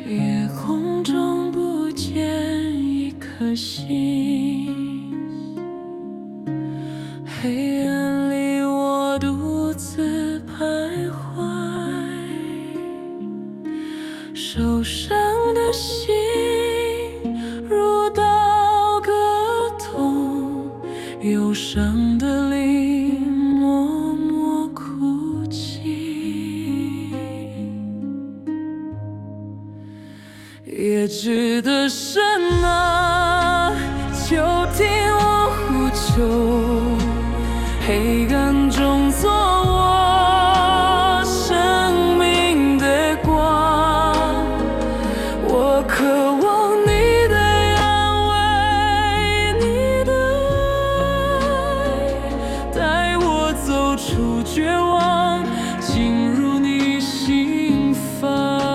夜空中不见一颗星，黑暗里我独自徘徊，受伤的心如刀割痛，忧伤的灵默默哭泣。也只得深啊，就听我呼救，黑暗中做我生命的光。我渴望你的安慰，你的爱，带我走出绝望，进入你心房。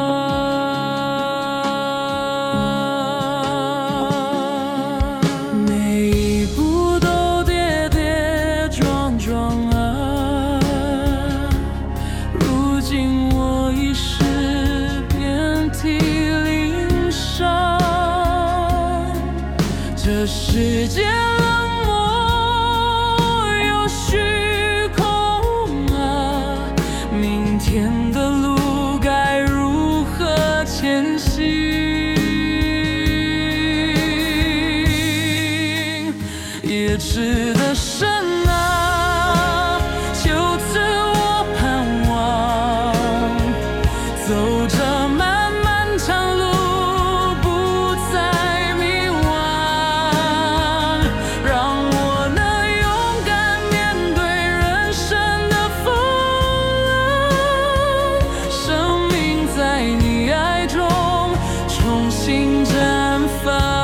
我已是遍体鳞伤，这世界冷漠又虚空啊，明天的路该如何前行？也只得深啊，就此我盼望，走着漫漫长路，不再迷惘，让我能勇敢面对人生的风浪，生命在你爱中重新绽放。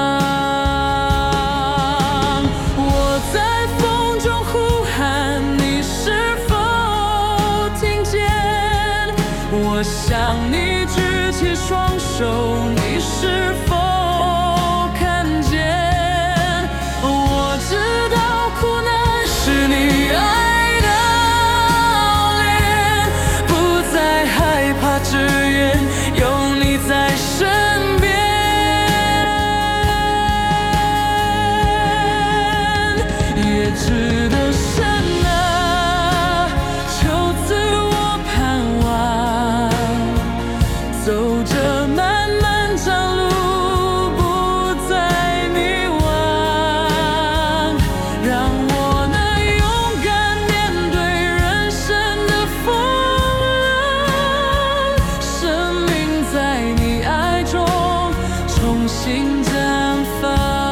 我在风中呼喊，你是否听见？我向你举起双手，你是否看见？我知道苦难是你爱的熬炼，不再害怕，只愿有你在身边。也只得深啊，就此我盼望，走着漫漫长路，不再迷惘，让我能勇敢面对人生的风浪，生命在你爱中重新绽放。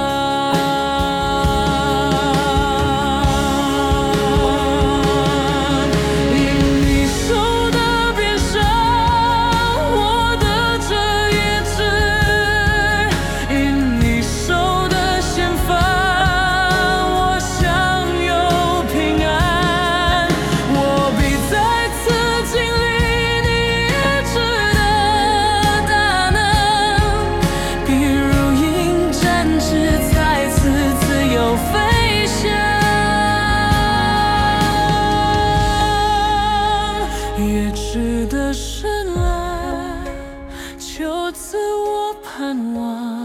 也只得深啊，就此我盼望。